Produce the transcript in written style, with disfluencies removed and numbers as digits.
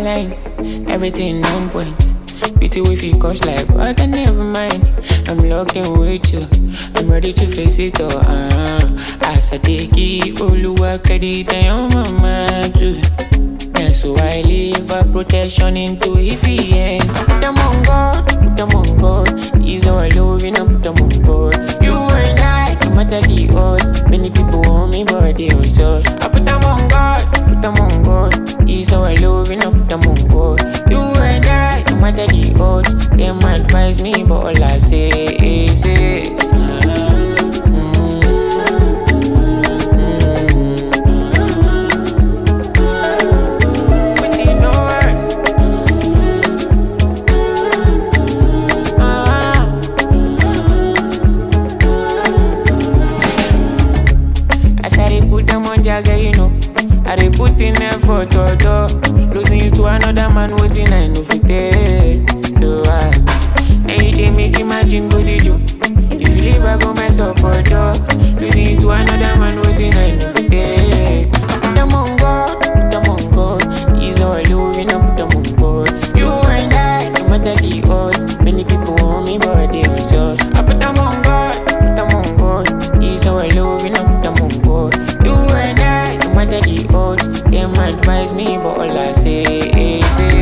line, everything on point. Beauty with you cost like, but I never mind. I'm locked in with you, I'm ready to face it all. As I take it, Oluwa credit, I am my man too. Yeah, so I leave a protection into his hands. Put them on God, put them on God. He's our loving, I put them on God. You and I, no matter the odds. Many people want me, but they don't so. I put them on God, put them on God. He's our loving, I put them on God. You and I, no matter the odds. Them advise me, but all I say is Jaga, you know, I dey put in effort, losing you to another man, waiting I know fit take. So now you dey make imagine go did you. If you leave, I go mess up, losing you to another man, waiting I know fit take. Put them on God, put them on God. He's our loving, I put them on God. You and I, no matter the odds. Many people want me, but they don't so. I put them on God, put them on God. He's our loving, I put them on God. You and I, no matter the odds, them advise me, but all I say is